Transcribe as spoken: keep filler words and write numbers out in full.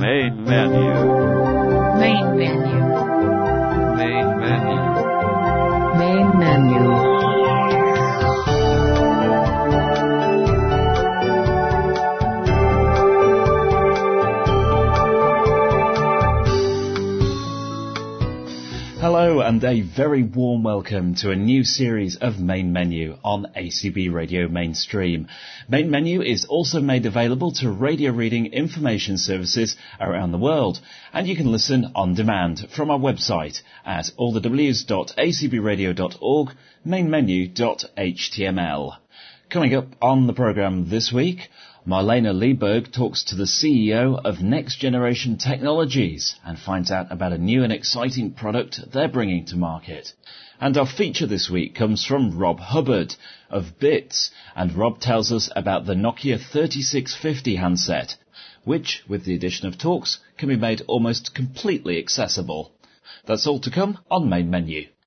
Main menu. Main menu. Main menu. Main menu. Hello and a very warm welcome to a new series of Main Menu on A C B Radio Mainstream. Main Menu is also made available to radio reading information services around the world, and you can listen on demand from our website at all the w's dot a c b radio dot org, mainmenu dot h t m l. Coming up on the programme this week, Marlene Lieberg talks to the C E O of Next Generation Technologies and finds out about a new and exciting product they're bringing to market. And our feature this week comes from Rob Hubbard of Bits, and Rob tells us about the Nokia thirty-six fifty handset, which, with the addition of talks, can be made almost completely accessible. That's all to come on Main Menu.